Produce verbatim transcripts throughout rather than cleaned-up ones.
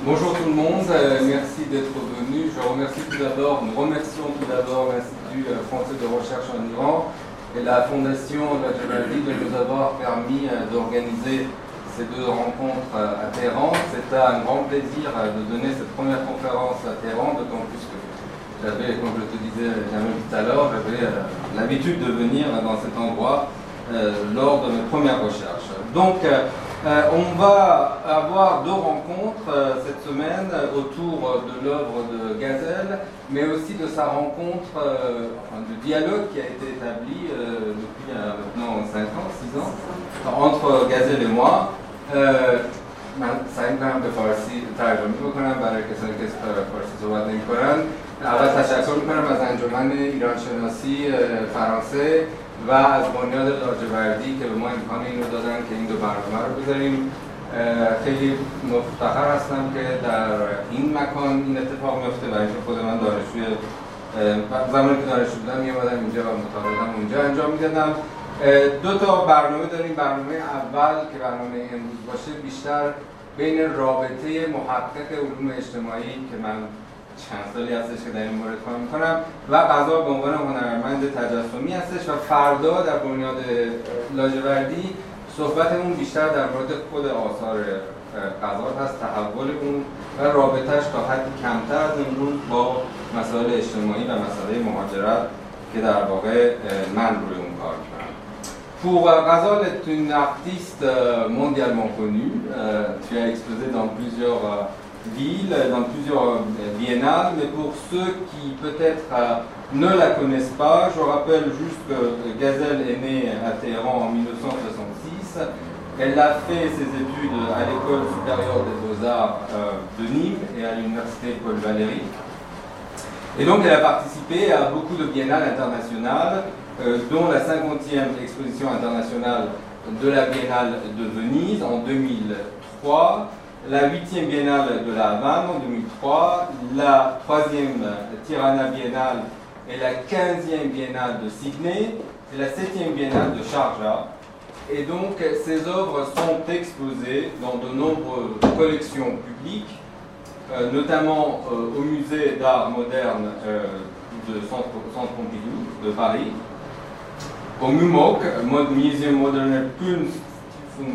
Bonjour tout le monde, euh, merci d'être venu. Je remercie tout d'abord, nous remercions tout d'abord l'Institut français de recherche en Iran et la Fondation Lajavardi de nous avoir permis euh, d'organiser ces deux rencontres euh, à Téhéran. C'était un grand plaisir euh, de donner cette première conférence à Téhéran, d'autant plus que j'avais, comme je te disais Jamel tout à l'heure, j'avais euh, l'habitude de venir dans cet endroit euh, lors de mes premières recherches. Donc, euh, Euh, on va avoir deux rencontres euh, cette semaine euh, autour de l'œuvre de Ghazal, mais aussi de sa rencontre, euh, enfin, de dialogue qui a été établi euh, depuis euh, maintenant cinq ans, six ans, entre Ghazal et moi. من سعی می‌کنم به فارسی ترجمه بکنم برای کسانی که فارسی صحبت نمی‌کنن. اول تشکر می‌کنم از انجمن ایرانشناسی فرانسه و از بنیاد لاجوردی که به ما امکان این رو دادن که این دو برنامه رو بذاریم. خیلی مفتخر هستم که در این مکان این اتفاق میفته و اینکه خود من دانشجوی زمانی که دانشجو بودم میومدم اینجا و مطالعاتم اونجا انجام میدادم. دو تا برنامه داریم. برنامه اول که برنامه امروز باشه بیشتر بین رابطه محقق علوم اجتماعی که من چند سالی هستش که در این مورد کار میکنم و غزال به عنوان هنرمند تجسمی هستش و فردا در بنیاد لاجوردی صحبتمون بیشتر در مورد خود آثار غزال هست، تحول اون و رابطهش تا حدی کمتر از امروز با مسائل اجتماعی و مسئله مهاجرت که در واقع من روی اون کار میکنم. Pour Ghazal est une artiste mondialement connue. Euh, tu as exposé dans plusieurs euh, villes, dans plusieurs euh, biennales, mais pour ceux qui peut-être euh, ne la connaissent pas, je rappelle juste que Ghazal est née à Téhéran en mille neuf cent soixante-six. Elle a fait ses études à l'école supérieure des beaux-arts euh, de Nîmes et à l'université Paul Valéry. Et donc elle a participé à beaucoup de biennales internationales, euh, dont la cinquantième exposition internationale de la Biennale de Venise en deux mille trois, la huitième Biennale de la Havane en deux mille trois, la troisième Tirana Biennale et la quinzième Biennale de Sydney et la septième Biennale de Sharjah. Et donc ces œuvres sont exposées dans de nombreuses collections publiques, euh, notamment euh, au musée d'art moderne euh, de Centre, Centre Pompidou de Paris, au M U M O C, Museum Moderne Kunstfund,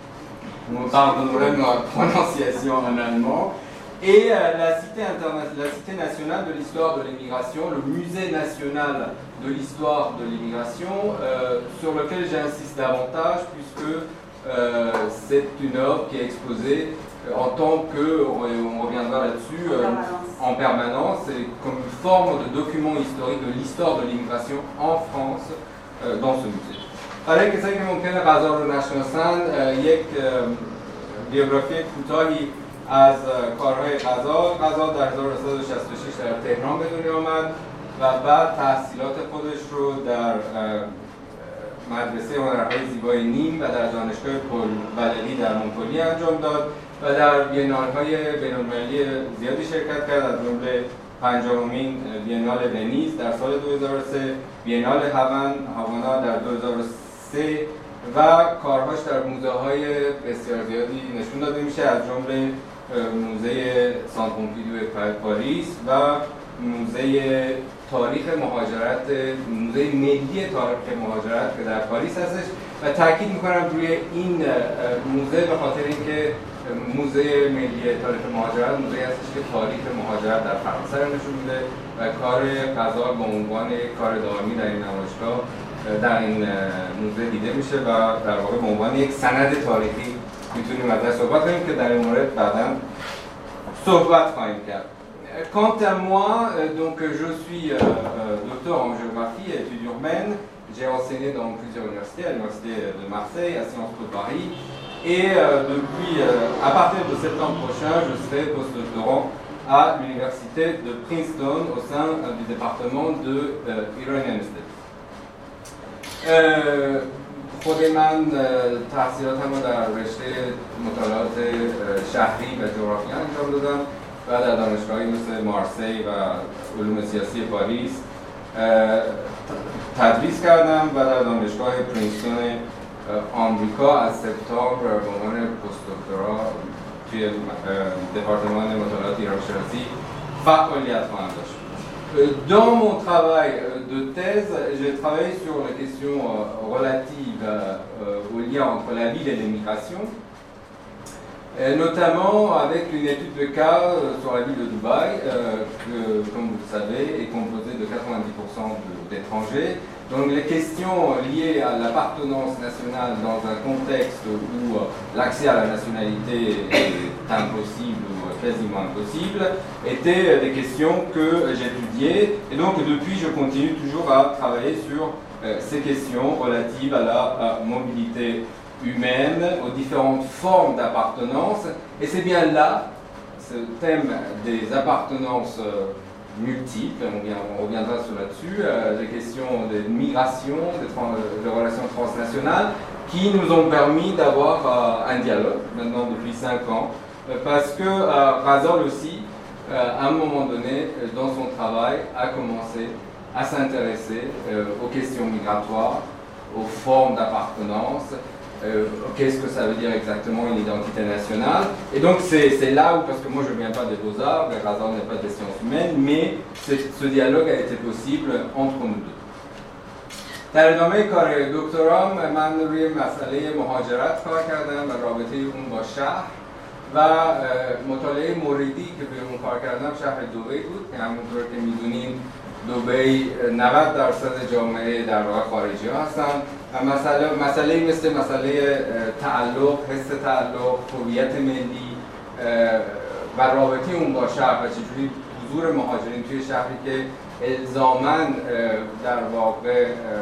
pardonnerez ma prononciation en allemand, et euh, la, cité la Cité nationale de l'histoire de l'immigration, le Musée national de l'histoire de l'immigration, euh, sur lequel j'insiste davantage puisque euh, c'est une œuvre qui est exposée euh, en tant que, on reviendra là-dessus, euh, en permanence, et comme une forme de document historique de l'histoire de l'immigration en France euh, dans ce musée. برای کسایی که ممکنه غزال رو نشناسن، یک بیوگرافی کوتاهی از کارهای غزال. غزال در هزار و سیصد و شصت و شش در تهران به دنیا آمد و بعد تحصیلات خودش رو در مدرسه هنرهای زیبای نیم و در دانشگاه پل والری در مونپلیه انجام داد و در بینال‌های بین‌المللی زیادی شرکت کرد، از جمله پنجمین بینال ونیز در سال دو هزار و سه، بینال هاون هاوانا در دو هزار و سه و کارهاش در موزه‌های بسیار زیادی نشون داده میشه، از جمله موزه سانت پومپیدو پاریس و موزه تاریخ مهاجرت، موزه ملی تاریخ مهاجرت که در پاریس هستش و تاکید میکنم روی این موزه به خاطر اینکه موزه ملی تاریخ مهاجرت موزه هستش که تاریخ مهاجرت در فرانسه رو نشون میده و کار غزال به عنوان کار دائمی در این نمایشگاه در این موزه دیده میشه و در واقع به عنوان یک سند تاریخی میتونیم ازش صحبت کنیم که در این مورد بعداً صحبت خواهیم کرد. Quant à moi, donc je suis euh, docteur en géographie et études urbaines. J'ai enseigné dans plusieurs universités, à l'université de Marseille, à Sciences Po Paris, et euh, depuis, euh, à partir de septembre prochain, je serai postdoctorant à l'université de Princeton au sein euh, du département de euh, Iranian Studies. خود من تحصیلاتم رو در رشته مطالعات شهری و جغرافیا انجام دادم و در دانشگاهی مثل مارسی و علوم سیاسی پاریس تدریس کردم و در دانشگاه پرینستون آمریکا از سپتامبر به عنوان پست دکترا توی دپارتمان مطالعات ایرانشناسی فعالیت خواهم داشت. Dans mon travail de thèse, j'ai travaillé sur les questions relatives au lien entre la ville et l'immigration, notamment avec une étude de cas sur la ville de Dubaï, que, comme vous le savez, est composée de quatre-vingt-dix pour cent d'étrangers. Donc les questions liées à l'appartenance nationale dans un contexte où l'accès à la nationalité est impossible ou quasiment impossible étaient des questions que j'étudiais. Et donc depuis, je continue toujours à travailler sur ces questions relatives à la mobilité humaine, aux différentes formes d'appartenance. Et c'est bien là, ce thème des appartenances multiples, on, vient, on reviendra sur là-dessus, euh, les questions de migration, des, des relations transnationales, qui nous ont permis d'avoir euh, un dialogue, maintenant depuis cinq ans, euh, parce que euh, Ghazal aussi, euh, à un moment donné, euh, dans son travail, a commencé à s'intéresser euh, aux questions migratoires, aux formes d'appartenance, Euh, qu'est-ce que ça veut dire exactement une identité nationale. Et donc c'est là où, parce que moi je ne viens pas des beaux-arts, Ghazal n'est pas des sciences humaines, mais ce dialogue a été possible entre nous deux. در ادامه کار دکترام من روی مسئله مهاجرت کار کردم و رابطه اون با شهر و مطالعه موردی که به اون کار کردم شهر دبی بود که همونطور که میدونین دبی نود درصد جامعه در واقع خارجی ها هستن و مسئله مسئله مثل مسئله تعلق، حس تعلق، هویت ملی و رابطه اون با شهر و چجوری حضور مهاجرین توی شهری که الزاماً در واقع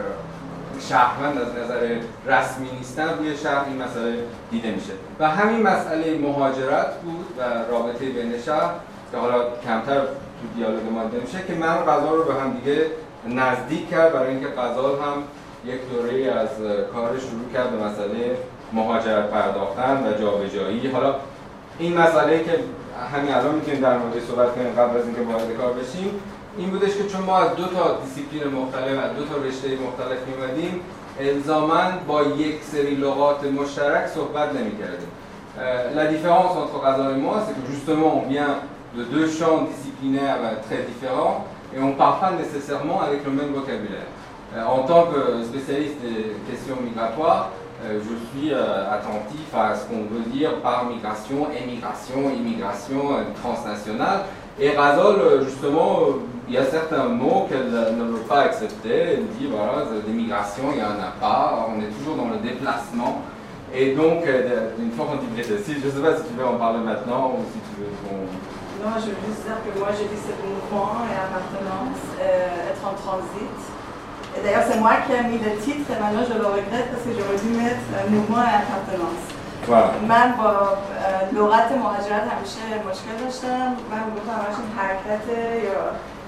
شهروند از نظر رسمی نیستن روی شهر این مسئله دیده میشه و همین مسئله مهاجرت بود و رابطه بین شهر که حالا کمتر تو دیالوگ ما دیده میشه که من غزال رو به هم دیگه نزدیک کرد، برای اینکه غزال هم یک دوره از کار شروع کرد به مسئله مهاجرت پرداختن و جابجایی. حالا این مسئله که همین الان میتونیم در موردش صحبت کنیم قبل از اینکه وارد کار بشیم این بودش که چون ما از دو تا دیسیپلین مختلف از دو تا رشته مختلف می‌اومدیم الزاماً با یک سری لغات مشترک صحبت نمی‌کردیم. La différence entre Ghazal et moi, c'est que justement on vient de deux champs disciplinaires très différents et on ne parle pas nécessairement avec le même vocabulaire. En tant que spécialiste des questions migratoires, je suis attentif à ce qu'on veut dire par migration, émigration, immigration transnationale. Et Ghazal, justement, il y a certains mots qu'elle ne veut pas accepter. Elle dit, voilà, l'immigration, il n'y en a pas, on est toujours dans le déplacement. Et donc, une forme d'hybride. Je ne sais pas si tu veux en parler maintenant ou si tu veux qu'on... Non, je veux juste dire que moi, j'ai dit c'est mouvement et appartenance, euh, être en transit. Et d'ailleurs, c'est moi qui ai mis le titre et maintenant je le regrette parce que j'aurais dû mettre mouvement et appartenance. Voilà. من با لغت مهاجرت همیشه مشکل داشتم. من میگفتم همش حرکت یا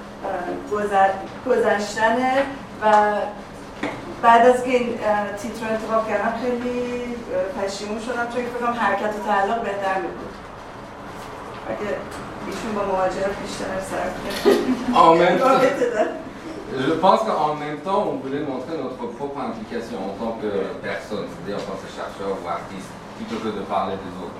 گذشتن و بعد از که این تیتر رو انتخاب کردم خیلی پشیمون شدم چون فکر کنم حرکت و تعلق بهتر می‌بود. اگه ایشون با مهاجرت بیشتر سر کنه. Je pense qu'en même temps, on voulait montrer notre propre implication en tant que personne, c'est-à-dire en tant que chercheur ou artiste, plutôt que de parler des autres.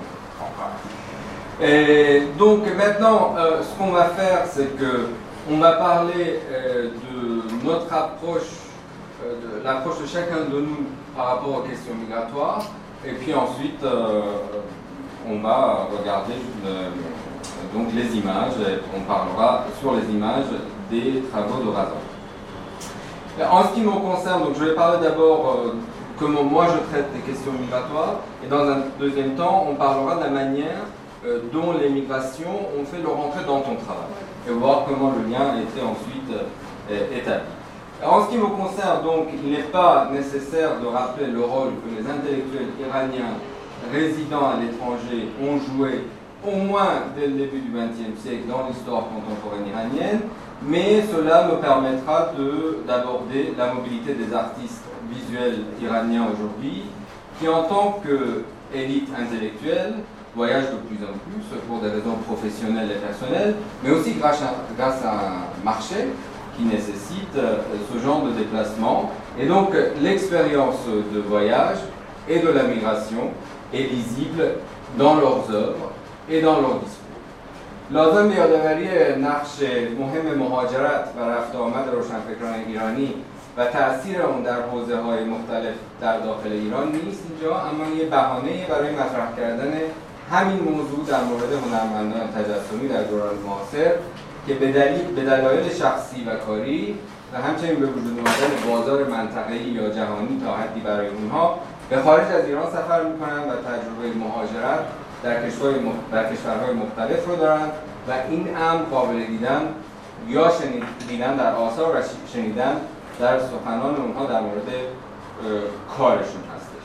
Et donc maintenant, euh, ce qu'on va faire, c'est que on va parler euh, de notre approche, euh, de l'approche de chacun de nous par rapport aux questions migratoires, et puis ensuite, euh, on va regarder le, donc les images, et on parlera sur les images des travaux de Ghazal. En ce qui me concerne, donc je vais parler d'abord euh, comment moi je traite des questions migratoires, et dans un deuxième temps, on parlera de la manière euh, dont les migrations ont fait leur entrée dans ton travail, et voir comment le lien a été ensuite euh, établi. Alors, en ce qui me concerne, donc, il n'est pas nécessaire de rappeler le rôle que les intellectuels iraniens résidant à l'étranger ont joué au moins dès le début du vingtième siècle dans l'histoire contemporaine iranienne, mais cela me permettra d'aborder la mobilité des artistes visuels iraniens aujourd'hui, qui en tant qu'élite intellectuelle voyagent de plus en plus pour des raisons professionnelles et personnelles, mais aussi grâce à, grâce à un marché qui nécessite ce genre de déplacement. Et donc l'expérience de voyage et de la migration est lisible dans leurs œuvres, et dans leur discours. لازم به یادآوری نقش مهم مهاجرت و رفت و آمد روشنفکران ایرانی و تأثیر اون در حوزه‌های مختلف در داخل ایران نیست اینجا، اما یه بهانه‌ای برای مطرح کردن همین موضوع در مورد هنرمندان تجسمی در دوران معاصر که به دلیل به دلایل شخصی و کاری و همچنین به وجود آمدن بازار منطقه‌ای یا جهانی تا حدی برای اونها به خارج از ایران سفر می‌کنند و تجربه مهاجرت در کشورهای در کشورهای مختلف رو دارند و این امر قابل دیدن یا شنیدن در آثار و شنیدن در سخنان اونها در مورد کارشون هستش.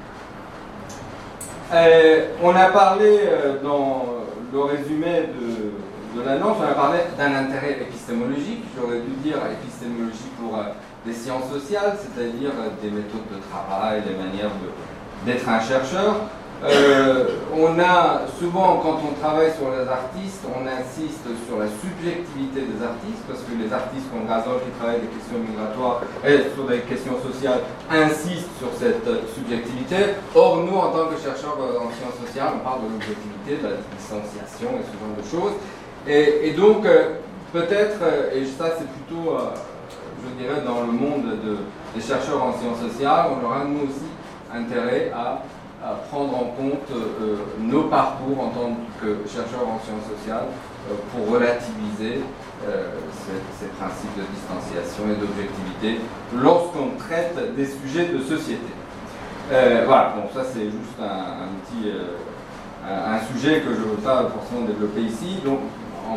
On a parlé dans le résumé de, de l'annonce, on a parlé d'un intérêt épistémologique, j'aurais dû dire épistémologique pour des sciences sociales, c'est-à-dire des méthodes de travail, des manières d'être un chercheur. Euh, on a souvent, quand on travaille sur les artistes, on insiste sur la subjectivité des artistes, parce que les artistes comme Gazol qui travaillent des questions migratoires et sur des questions sociales insistent sur cette subjectivité. Or, nous, en tant que chercheurs en sciences sociales, on parle de l'objectivité, de la distanciation et ce genre de choses. Et, et donc, peut-être, et ça c'est plutôt, je dirais, dans le monde de, des chercheurs en sciences sociales, on aura nous aussi intérêt à à prendre en compte euh, nos parcours en tant que chercheurs en sciences sociales euh, pour relativiser euh, ces, ces principes de distanciation et d'objectivité lorsqu'on traite des sujets de société. Euh, voilà, bon ça c'est juste un, un petit euh, un, un sujet que je ne veux pas forcément développer ici, donc en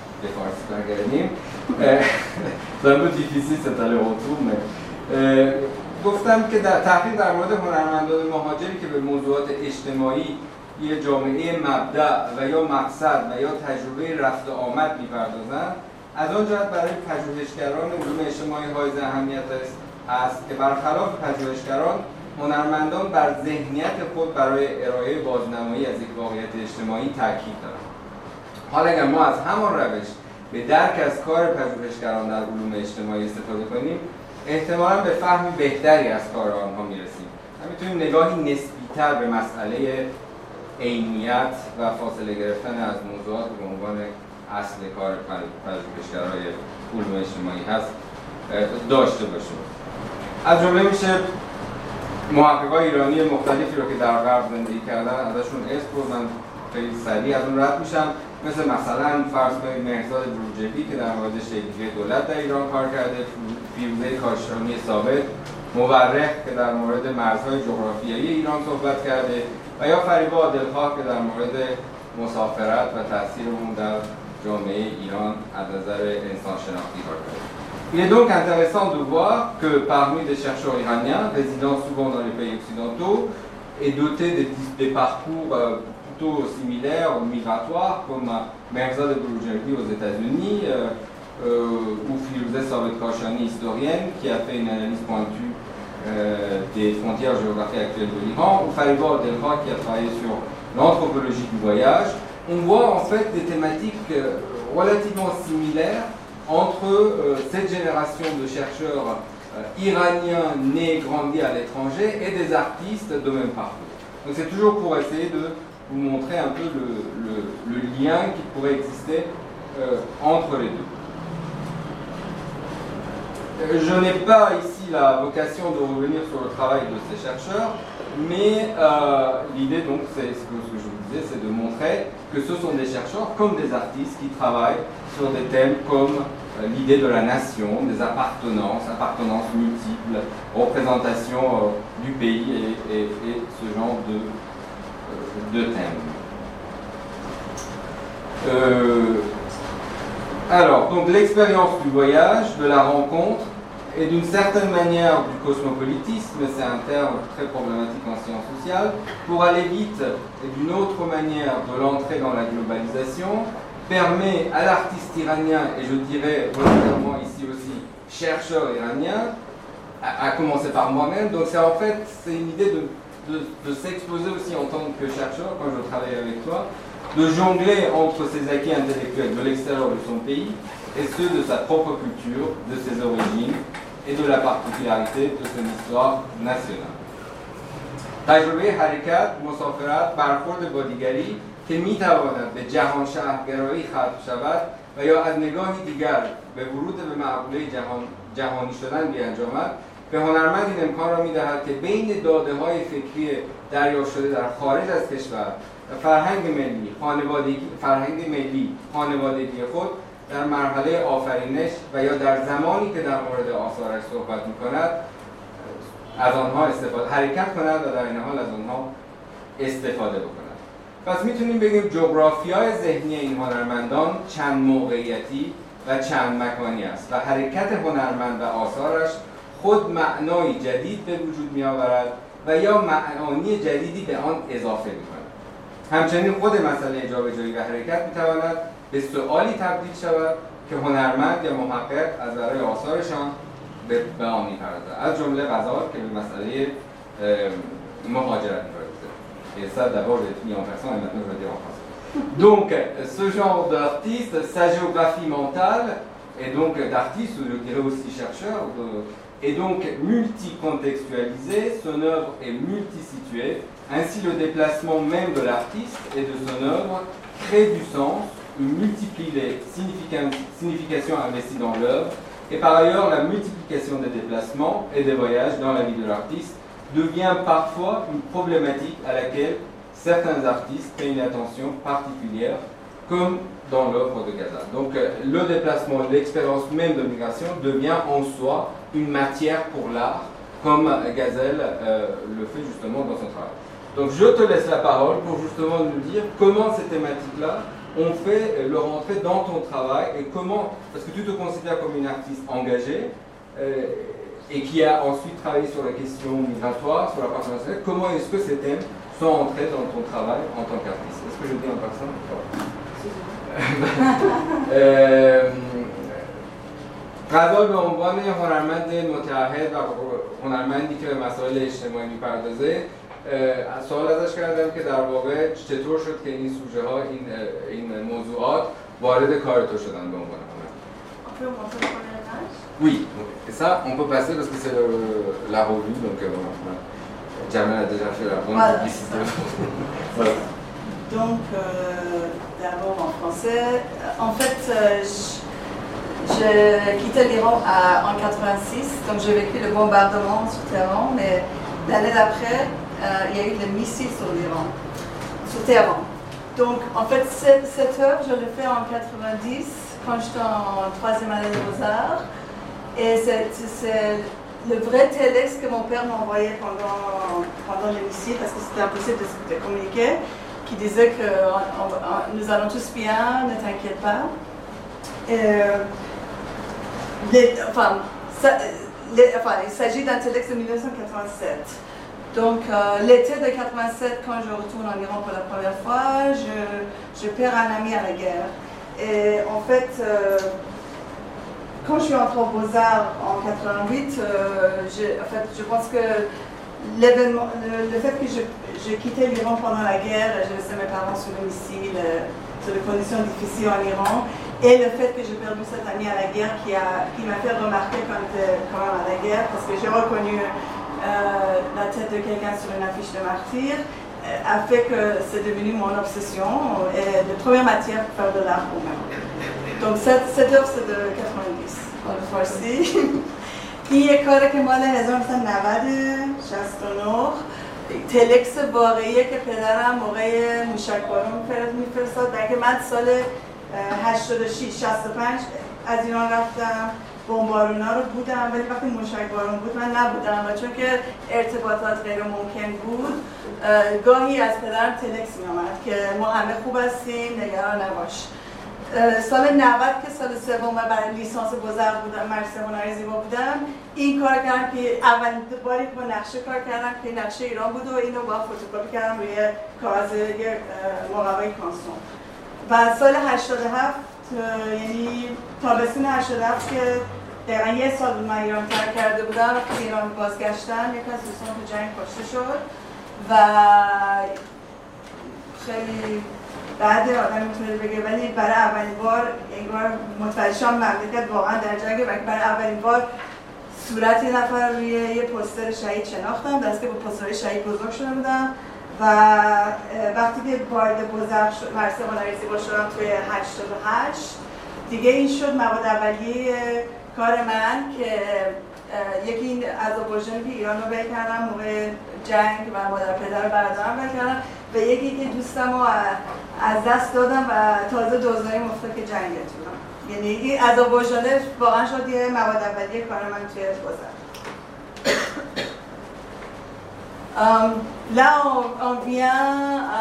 euh, c'est un peu difficile cet aller-retour, mais euh, گفتم که در تحقیق در مورد هنرمندان مهاجری که به موضوعات اجتماعی یه جامعه مبدأ و یا مقصد و یا تجربه رفت و آمد می‌پردازند، از آن جهت برای پژوهشگران علوم اجتماعی حائز اهمیت است که برخلاف پژوهشگران هنرمندان بر ذهنیت خود برای ارائه بازنمایی از یک واقعیت اجتماعی تاکید دارند. حالا اگر ما از همان روش به درک از کار پژوهشگران در علوم اجتماعی استفاده کنیم، احتمالاً به فهم بهتری از کار آنها میرسیم. ما میتونیم نگاهی نسبی‌تر به مسئله عینیت و فاصله گرفتن از موضوعات به عنوان اصل کار پژوهشگرای علوم اجتماعی هست داشته باشیم. از جمله میشه محققای ایرانی مختلفی رو که در غرب زندگی کردن ازشون اسم رو من خیلی سریع از اون رد میشم، مثل مثلا فرض کنید مهرزاد بروجردی که در مورد شکل‌گیری دولت در ایران کار کرده، فیروزه کاشانی ثابت مورخ که در مورد مرزهای جغرافیایی ایران صحبت کرده و یا فریبا عادلخواه که در مورد مسافرت و تاثیر اون در جامعه ایران از نظر انسان شناختی کار کرده. Il est donc intéressant de voir que parmi des chercheurs iraniens résidant souvent dans les pays occidentaux et dotés des, des parcours euh, plutôt similaires, migratoires, comme Mehrzad Bouroujerdi aux États-Unis, euh, euh, ou Firouzeh Sabet Kashani, historienne, qui a fait une analyse pointue euh, des frontières géographiques actuelles de l'Iran, ou Fariba Abdelkha, qui a travaillé sur l'anthropologie du voyage. On voit en fait des thématiques euh, relativement similaires entre euh, cette génération de chercheurs euh, iraniens nés et grandis à l'étranger et des artistes de même parcours. Donc c'est toujours pour essayer de vous montrer un peu le, le, le lien qui pourrait exister euh, entre les deux. Je n'ai pas ici la vocation de revenir sur le travail de ces chercheurs, mais euh, l'idée donc, c'est ce que, ce que je vous disais, c'est de montrer que ce sont des chercheurs comme des artistes qui travaillent sur des thèmes comme euh, l'idée de la nation, des appartenances, appartenances multiples, représentation euh, du pays et, et, et ce genre de, euh, de thèmes. Euh, alors, donc l'expérience du voyage, de la rencontre, et d'une certaine manière du cosmopolitisme, c'est un terme très problématique en sciences sociales, pour aller vite et d'une autre manière de l'entrée dans la globalisation, permet à l'artiste iranien, et je dirais volontairement ici aussi chercheur iranien, à, à commencer par moi-même, donc c'est en fait c'est une idée de, de, de s'exposer aussi en tant que chercheur, quand je travaille avec toi, de jongler entre ses acquis intellectuels de l'extérieur de son pays et ceux de sa propre culture, de ses origines et de la particularité de son histoire nationale. تجربه حرکت، مسافرت، برخورد با دیگری که میتواند به جهان شهرگرایی ختم شود و یا از نگاهی دیگر به ورود به معقوله جهان جهانی شدن بیانجامد، به هنرمند این امکان را می‌دهد که بین داده‌های فکری دریافت شده در خارج از کشور و فرهنگ ملی، خانوادگی، فرهنگ ملی، خانوادگی خود در مرحله آفرینش و یا در زمانی که در مورد آثارش صحبت می‌کند از آنها استفاده حرکت کند و در این حال از آنها استفاده بکند. پس میتونیم بگیم جغرافیای ذهنی این هنرمندان چند موقعیتی و چند مکانی است و حرکت هنرمند و آثارش خود معنای جدید به وجود می آورد و یا معانی جدیدی به آن اضافه می کند. همچنین خود مسئله جابجایی و حرکت می تواند به سؤالی تبدیل شود که هنرمند یا محقق از برای آثارشان به آن می پردازد، از جمله غزال که به مسئله مهاجرت می پردازد. Et ça d'abord est mis en personne et maintenant je vais dire en français. Donc ce genre d'artiste, sa géographie mentale, et donc d'artiste, ou je dirais aussi chercheur, est donc multicontextualisée, son œuvre est multisituée, ainsi le déplacement même de l'artiste et de son œuvre crée du sens, multiplie les significations investies dans l'œuvre, et par ailleurs la multiplication des déplacements et des voyages dans la vie de l'artiste devient parfois une problématique à laquelle certains artistes paient une attention particulière, comme dans l'œuvre de Ghazal. Donc le déplacement, l'expérience même de migration devient en soi une matière pour l'art, comme Ghazal euh, le fait justement dans son travail. Donc je te laisse la parole pour justement nous dire comment ces thématiques-là ont fait le rentrer dans ton travail et comment, parce que tu te considères comme une artiste engagée, euh, et qui a ensuite travaillé sur la question migratoire, sur la partie nationale, comment est-ce que ces thèmes sont entrés dans ton travail en tant qu'artiste? Est-ce que je dis en personne? غزال به عنوان هنرمند متعهد و هنرمندی که به مسائل اجتماعی می‌پردازه، سوال ازش کردم که در واقع چطور شد که این سوژه ها، این این موضوعات وارد کار تو شدن به عنوان هنرمند. Oui, et ça, on peut passer parce que c'est la revue, donc euh, voilà. Jamel a déjà fait la bonne voilà, publicité. Voilà. Donc, euh, d'abord en français. En fait, euh, j'ai quitté l'Iran en quatre-vingt-six, donc j'ai vécu le bombardement sur Téhéran, mais l'année d'après, euh, il y a eu des missiles sur l'Iran, sur Téhéran. Donc, en fait, cette, cette œuvre, je l'ai fait en quatre-vingt-dix, quand j'étais en troisième année de Beaux-Arts. Et c'est le vrai téléx que mon père m'a envoyé pendant, pendant les missiles, parce que c'était impossible de, de communiquer, qui disait que on, on, nous allons tous bien, ne t'inquiète pas. Et, les, enfin, ça, les, enfin, il s'agit d'un téléx de mille neuf cent quatre-vingt-sept. Donc euh, l'été de quatre-vingt-sept, quand je retourne en Iran pour la première fois, je, je perds un ami à la guerre. Et en fait, euh, quand je suis entrée aux Beaux-Arts en quatre-vingt-huit, euh, en fait, je pense que l'événement, le, le fait que j'ai quitté l'Iran pendant la guerre, j'ai laissé mes parents sous le missile, euh, sur des conditions difficiles en Iran, et le fait que j'ai perdu cet ami à la guerre qui m'a qui fait remarquer quand j'étais quand même à la guerre, parce que j'ai reconnu euh, la tête de quelqu'un sur une affiche de martyr, euh, a fait que c'est devenu mon obsession et la première matière pour faire de l'art pour moi. Donc cette, cette œuvre c'est de quatre-vingt-dix dans le farsi. این یک کاره که مال هزار و نهصد و نود شصت و نه تلکس واقعیه که پدرم موقع موشکبارون میفرستاد. که من سال هشتاد و شش شصت و پنج از ایران رفتم، بمبارونا رو بودم، ولی وقتی موشکبارون بود من نبودم و چون که ارتباطات غیر ممکن بود گاهی از پدرم تلکس میامد که ما همه خوب هستیم، نگران نباش. سال نود که سال سوم برای لیسانس بزرگ بودم، مدرسه هنری زیبا بودم، این کار کردم که اولین باری که با نقشه کار کردم که نقشه ایران بود و اینو با فتوکپی کردم روی کاغذ مقوای کانسون. و سال هشتاد و هفت یعنی تابستون هشتاد و هفت که دقیقا یه سال بود من ایران ترک کرده بودم و که ایران بازگشتم یک از دوستان تو جنگ کشته شد و خیلی بعد آدم میتونه بگه ولی برای اولین بار انگار متوجه شدم مملکت واقعا در جنگه و برای اولین بار صورت یه نفر روی یه پوستر شهید شناختم، دست که با پوستر شهید بزرگ شده بودم و وقتی که وارد بزرگ شد مدرسه هنری زیبا شدم توی هشتاد و هشت دیگه این شد مواد اولیه کار من که یکی این آذربایجانی که ایران رو بیل کردم موقع جنگ و مادر پدر و برادرم بیل کردم و یکی که دوستم رو از دست دادم و تازه دوزایی مفتاد که جنگت بودم. یعنی این آذربایجانه واقعا شد یه مواد اولیه کار من توی بزرگ. Um, là, on, on vient à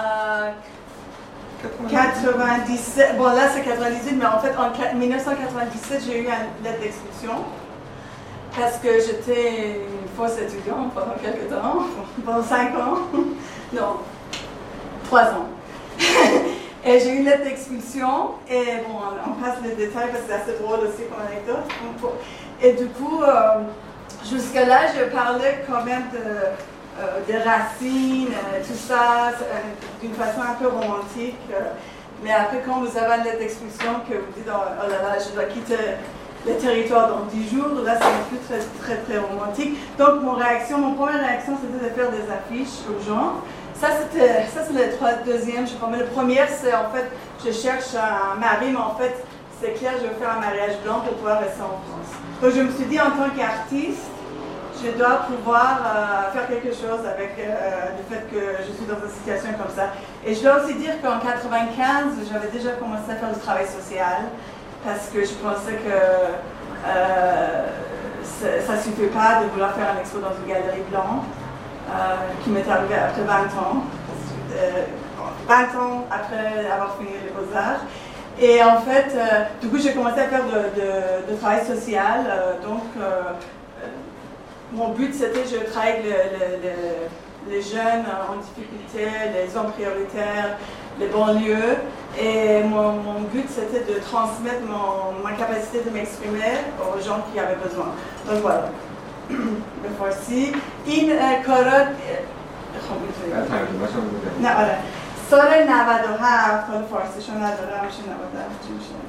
quatre-vingt-dix-sept. Bon, là, c'est quatre-vingt-dix-huit, mais en fait, en mille neuf cent quatre-vingt-dix-sept, j'ai eu une lettre d'expulsion parce que j'étais une fausse étudiante pendant quelques temps, pendant cinq ans. Non, trois ans. Et j'ai eu une lettre d'expulsion, et bon, on passe les détails parce que c'est assez drôle aussi comme anecdote. Et du coup, euh, jusque-là, je parlais quand même de. Euh, des racines, euh, tout ça, euh, d'une façon un peu romantique. Euh, mais après, quand vous avez une lettre d'expulsion, que vous dites oh, oh là là, je dois quitter le territoire dans dix jours, là, c'est plus très, très, très romantique. Donc, mon réaction, mon première réaction, c'était de faire des affiches aux gens. Ça, c'était, ça, c'est le troisième, deuxième, je crois. Mais le premier, c'est en fait, je cherche un mari, mais en fait, c'est clair, je veux faire un mariage blanc pour pouvoir rester en France. Donc, je me suis dit, en tant qu'artiste, je dois pouvoir euh, faire quelque chose avec euh, le fait que je suis dans une situation comme ça. Et je dois aussi dire qu'en quatre-vingt-quinze, j'avais déjà commencé à faire du travail social parce que je pensais que euh, ça ne suffit pas de vouloir faire un expo dans une galerie blanche euh, qui m'est arrivé après vingt ans, euh, vingt ans après avoir fini les Beaux-Arts. Et en fait, euh, du coup, j'ai commencé à faire de, de, de travail social, euh, donc euh, mon but, c'était je travaille avec le, le, le, les jeunes en difficulté, les hommes prioritaires, les banlieues. Et mon, mon but, c'était de transmettre mon, ma capacité de m'exprimer aux gens qui avaient besoin. Donc voilà. Le voici. این کارا خب میتونید نه آره سال نود و هفت حالا فارسیشو ندارم میشه نود و هفت چی میشه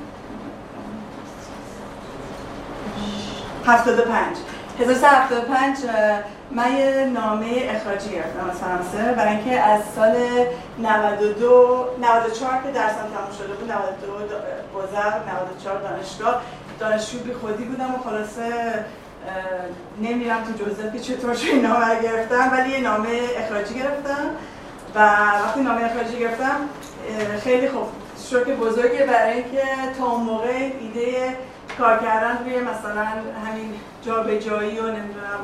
هفتاد و پنج هزار و سیصد و هفتاد و پنج من یه نامه اخراجی گرفتم از فرانسه برای اینکه از سال نود و دو نود و چهار که درسم تموم شده بود نود و دو بزرگ نود و چهار دانشگاه دانشجو بی خودی بودم و خلاصه نمیرم تو جزئیات که چطور شو این نامه رو گرفتم ولی یه نامه اخراجی گرفتم و وقتی نامه اخراجی گرفتم خیلی خوب شوک بزرگه برای اینکه تا اون موقع ایده کار کردن روی مثلا همین جابجایی و نمیدونم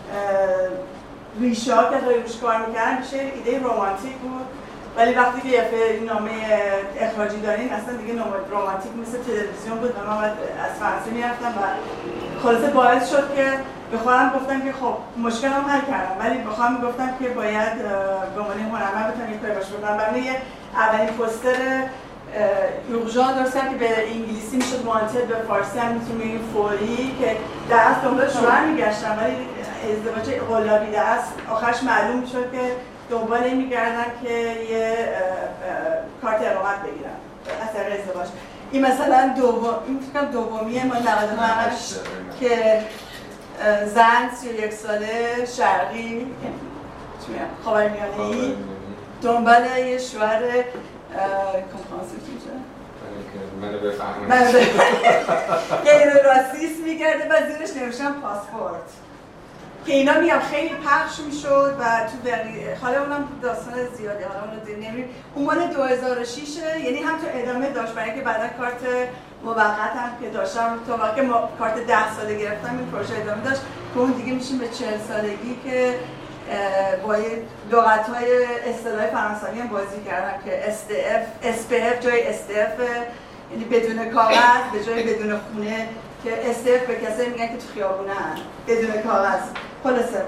ریشه ها که روش کار میکردن میشه ایده رومانتیک بود ولی وقتی که یه نامه اخراجی دارین اصلا دیگه نامه رومانتیک مثل تلویزیون بود و من از فرانسه میرفتم و خلاصه باعث شد که به خودم گفتم که خب مشکلم حل کردم ولی به خودم گفتم که باید به عنوان هنرمند بتونم یه کاری باشه بکنم برای اولین پوستر یورژان درستم که به انگلیسی میشد مانتد به فارسی هم میتونیم فوری که در اصل دنبال شوهر میگشتم ولی ازدواج قلابی در اصل آخرش معلوم میشد که دنبال این میگردن که یه کارت اقامت بگیرن از طریق ازدواج این مثلا دوم این فکر کنم دومیه ما نود و هشت که زن سی و یک ساله شرقی خاورمیانه‌ای دنبال یه شوهر کمپانسیت میشه منو بفهمم منو بفهمم غیر راسیست میگرده و زیرش نوشتم پاسپورت که اینا میگم خیلی پخش میشد و تو بقیه حالا اونم داستان زیادی حالا اونو دید نمیم اون مال دو هزار و شش یعنی هم تو ادامه داشت برای که بعدا کارت موقت هم که داشتم تا وقتی کارت ده ساله گرفتم این پروژه ادامه داشت که اون دیگه میشیم به چهل سالگی که با لغت‌های اصطلاح فرانسوی هم بازی کردم که اس دی اف اس پی اف جای اس دی اف یعنی بدون کاغذ به جای بدون خونه که اس دی اف به کسایی میگن که تو خیابونن بدون کاغذ خلاصه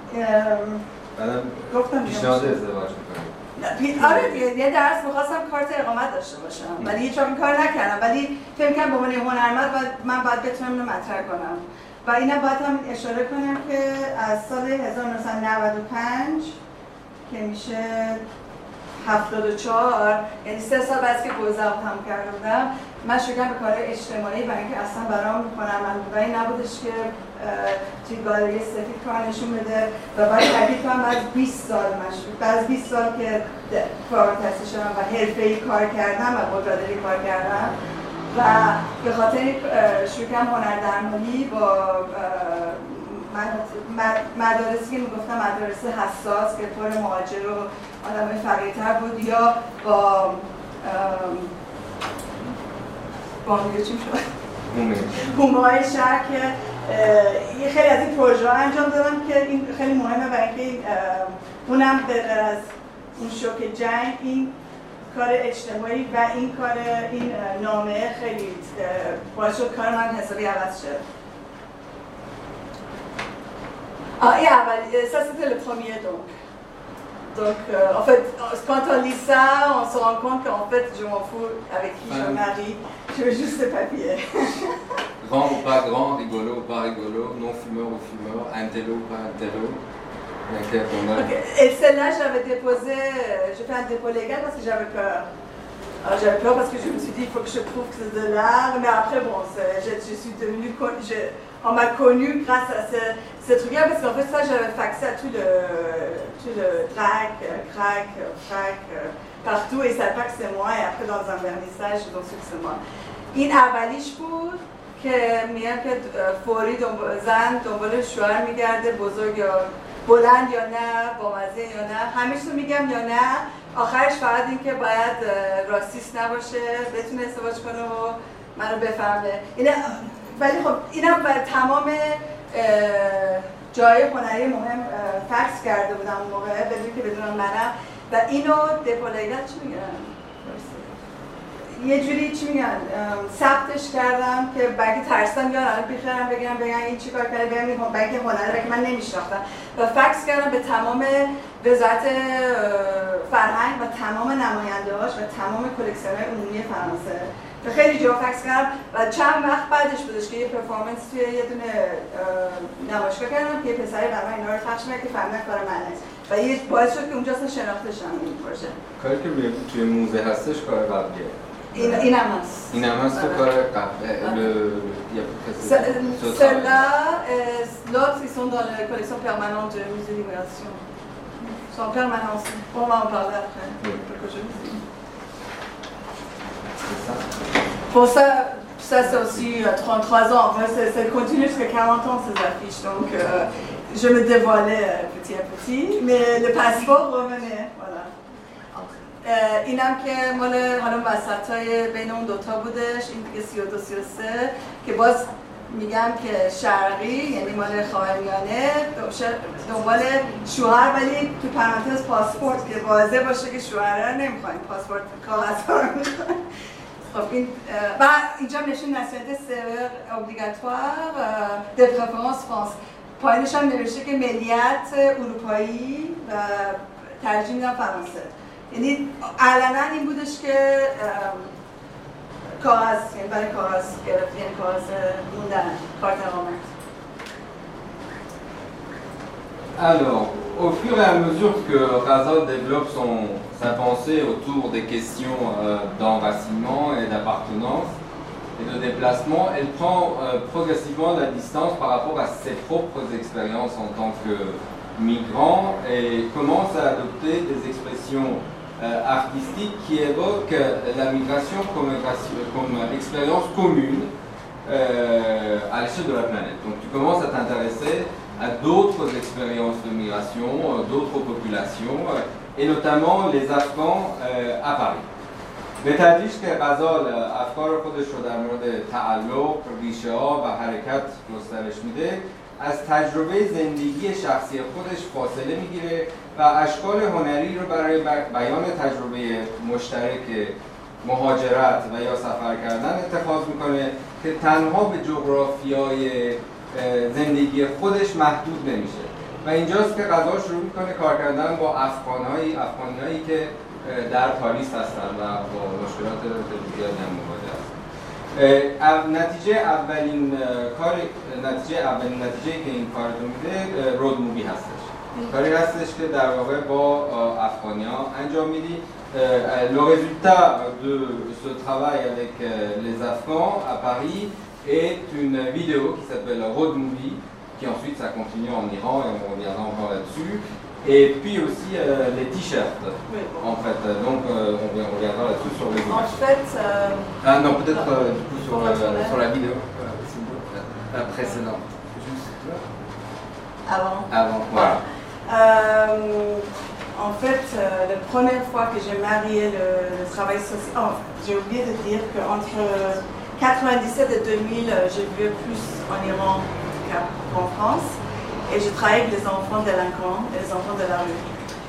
گفتم پیشنهاد ازدواج می‌کنم آره یه درس می‌خواستم کارت اقامت داشته باشم ولی هیچ وقت این کار نکردم ولی فکر کنم به عنوان هنرمند من باید بتونم اینو مطرح کنم و اینا باید هم اشاره کنم که از سال هزار و نهصد و نود و پنج که میشه هفتاد و چهار، یعنی سه سال بعد که گذر تموم کرده بودم، من شروع کردم به کارهای اجتماعی و اینکه اصلا برام هنرمندی نبودش که توی گالری سفید کار نشون بده و باید تاکید کنم بعد بیست سال مشغول بعد از بیست سال که کار تحصیل شدم و حرفه‌ای کار کردم و با گالری کار کردم و به خاطر شروع کردم هنردرمانی با مدارسی که میگفتم مدارس حساس که پر مهاجر و آدمای فقیرتر بود یا با با میگه چی میشه؟ بومه‌های شهر که یه خیلی از این پروژه ها انجام دادم که این خیلی مهمه برای اینکه اونم به غیر از اون شوک جنگ این کار اجتماعی و این کار این نامه خیلی باعث شد کار من حسابی عوض شد. Ah, et ah, ça c'était le premier donc. Donc euh, en fait, quand on lit ça, on se rend compte qu'en fait, je m'en fous avec qui je me marie, je veux juste le papier. Grand ou pas grand, rigolo ou pas rigolo, non fumeur ou fumeur, intello ou pas intello. Okay. Et celle-là, j'avais déposé, j'ai fait un dépôt légal parce que j'avais peur. Alors, j'avais peur parce que je me suis dit, il faut que je prouve que c'est de l'art, mais après, bon, je, je suis devenue, je, on m'a connue grâce à ce, ce truc-là, parce qu'en fait, ça, j'avais faxé à tout le, tout le crack, crack, crack, partout, et ça pas que c'est moi, et après, dans un vernissage, ils ont su que c'est moi. این اولیش بود که میگم که فوری زن دنبال شوهر میگرده بزرگ یا بلند یا نه، بامزه یا نه، همیشه رو میگم یا نه، آخرش فقط این که باید راستیست نباشه، بتونه ازدواج کنه و منو بفهمه. اینا ولی خب اینا برای تمام جای هنری مهم فکس کرده بودم اون موقع بدون که بدونم منم و اینو دپولایگت چی میگن؟ یه جوری چی میگن ثبتش کردم که بلکه ترسیدم یا الان بیخیرم بگم بگن این چیکار کرده بگم این بلکه هنره که من نمیشناختم و فکس کردم به تمام وزارت فرهنگ و تمام نماینده‌هاش و تمام کلکسیون‌های عمومی فرانسه و خیلی جا فکس کردم و چند وقت بعدش بودش که یه پرفورمنس توی یه دونه نمایشگاه کردم که یه پسری برام اینا رو پخش می‌کرد که فهمیدن کار منه و یه باعث شد که اونجا اصلا شناخته شدم این پروژه. کاری که توی موزه هستش کار قبلیه. این این هم هست. این هم هست تو کار قبل. Ceux-là, l'autre, ils sont dans la collection permanente du musée d'immigration. Ils sont en permanence. On va en parler après. Pour ça, ça c'est aussi trente-trois ans. Enfin, ça continue jusqu'à quarante ans ces affiches. Donc, euh, je me dévoilais petit à petit, mais le passeport revenait. Voilà. اینم که مال حالا وسطای بین اون دوتا بودش، این دیگه سی و دو سی و سه که باز میگم که شرقی یعنی مال خاورمیانه دنبال شوهر ولی تو پرانتز پاسپورت که واضح باشه که شوهر نمیخواین پاسپورت کاغذها رو میخواین. خب این و اینجا نشون ناسیونالیته سوئر اوبلیگاتوار د پرفرانس فرانس پایینش هم نوشته که ملیت اروپایی و ترجیح میدم فرانسه. یعنی علنا این بودش که کاغذ یعنی برای کاغذ گرفت یعنی کاغذ موندن کارت اقامت. Alors, au fur et à mesure que Ghazal développe son, sa pensée autour des questions euh, d'enracinement et d'appartenance et de déplacement, elle prend euh, progressivement la distance par rapport à ses propres expériences en tant que migrant et commence à adopter des expressions euh, artistiques qui évoquent la migration comme, comme expérience commune euh, à l'échelle de la planète. Donc tu commences à t'intéresser à d'autres expériences de migration, euh, d'autres populations, euh, et notamment les Afghans euh, à Paris. به تدریج که غزال افکار خودش رو در مورد تعلق، ریشه ها و حرکت گسترش میده، از تجربه زندگی شخصی خودش فاصله میگیره و اشکال هنری رو برای بیان تجربه مشترک مهاجرت و یا سفر کردن اتخاذ میکنه که تنها به جغرافیای زندگی خودش محدود نمیشه و اینجاست که غزال شروع میکنه کار کردن با افغانهایی افغانیایی که در پاریس هستن و با مشکلات زیادی هم مواجه هستن. نتیجه اولین کار نتیجه اولین نتیجه‌ای که این کار رو میده رود مووی هستش. کاری هستش که در واقع با افغانی‌ها انجام میدی Euh, le résultat de ce travail avec euh, les Afghans à Paris est une vidéo qui s'appelle Road Movie, qui ensuite ça continue en Iran et on reviendra encore là-dessus. Et puis aussi euh, les t-shirts, oui, bon. En fait. Donc euh, on reviendra là-dessus sur les images. En fait... Euh... Ah non, peut-être euh, du coup sur, euh, sur la vidéo euh, la précédente. Juste là. Avant. Avant, voilà. Euh, en fait, euh, la première fois que j'ai marié le, le travail social... Oh, j'ai oublié de dire qu'entre quatre-vingt-dix-sept et deux mille, j'ai vu plus en Iran qu'en France. Et je travaillais avec les enfants délinquants et les enfants de la rue.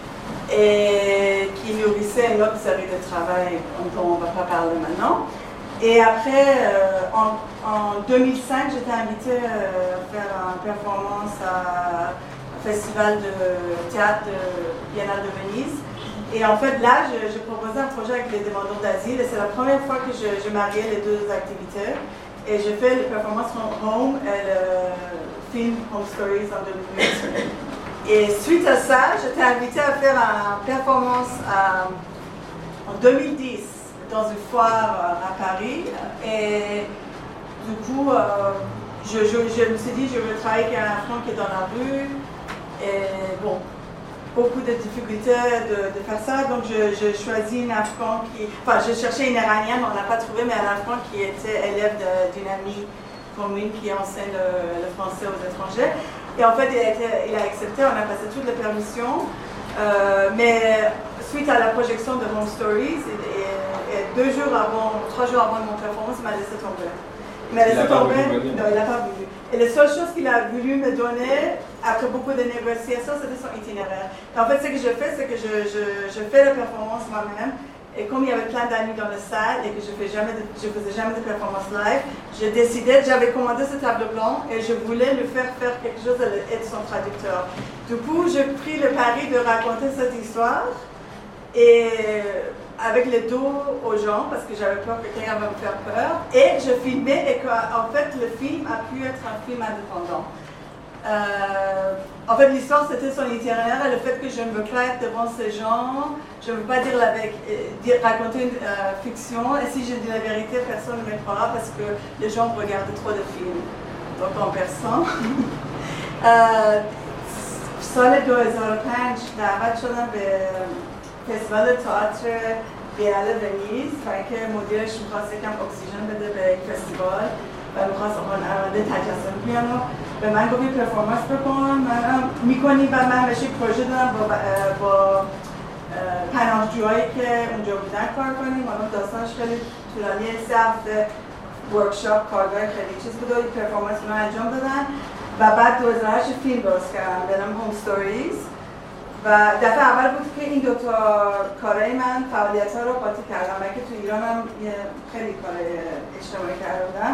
Et qui nourrissaient une autre série de travail dont on ne va pas parler maintenant. Et après, euh, en, en deux mille cinq, j'étais invitée euh, à faire une performance à un festival de théâtre de Biennale de Venise. Et en fait, là, je, je proposais un projet avec les demandeurs d'asile. Et c'est la première fois que je, je mariais les deux activités. Et j'ai fait les performances from home et le film Home Stories en deux mille huit. Et suite à ça, j'étais invitée à faire une performance à, en deux mille dix dans une foire à Paris. Et du coup, euh, je, je, je me suis dit, je veux travailler avec un enfant qui est dans la rue. Et bon, beaucoup de difficultés de, de faire ça. Donc, je, je choisis une Afghan qui... Enfin, je cherchais une Iranienne, on n'a pas trouvé, mais un Afghan qui était élève d'une amie commune qui enseigne le, le français aux étrangers. Et en fait, il a, été, il a accepté, on a passé toutes les permissions. Euh, mais suite à la projection de Home Stories, et, et, et deux jours avant, trois jours avant mon performance, il m'a laissé tomber. Il m'a laissé tomber, non, il n'a pas voulu. Et la seule chose qu'il a voulu me donner, après beaucoup de négociations, c'était son itinéraire. Et en fait, ce que je fais, c'est que je, je, je fais la performance moi-même. Et comme il y avait plein d'amis dans la salle et que je ne faisais jamais de performance live, j'ai décidé, j'avais commandé ce tableau blanc et je voulais lui faire faire quelque chose et être son traducteur. Du coup, j'ai pris le pari de raconter cette histoire et avec le dos aux gens parce que j'avais peur que quelqu'un va me faire peur. Et je filmais et qu'en fait, le film a pu être un film indépendant. Euh, en fait, l'histoire, c'était son itinéraire et le fait que je ne veux pas être devant ces gens, je ne veux pas dire la, dire, raconter une euh, fiction, et si je dis la vérité, personne ne me croira parce que les gens regardent trop de films. Donc, en persan. سال دو هزار و پنج دعوت شدم به فستیوال تئاتر بیرال ونیز و اینکه مدیرش می‌خواست یکم اکسیژن بده به این فستیوال و می‌خواست هنرمنده تجسمی بیان و به من گفت یه پرفورمنس بکن، منم می‌کنی و من بهش یک پروژه دادم با, با پناهجوهایی که اونجا بودن کار کنیم. حالا داستانش خیلی طولانی، سه هفته ورکشاپ، کارگاه خیلی چیز بود و این پرفورمنس رو انجام دادن و بعد دو هزار و هشت فیلم درست کردم به نام هوم استوریز و دفعه اول بود که این دوتا کارهای من فعالیت‌ها رو قاطی کردم و که تو ایران هم خیلی کارهای اجتماعی کرده بودم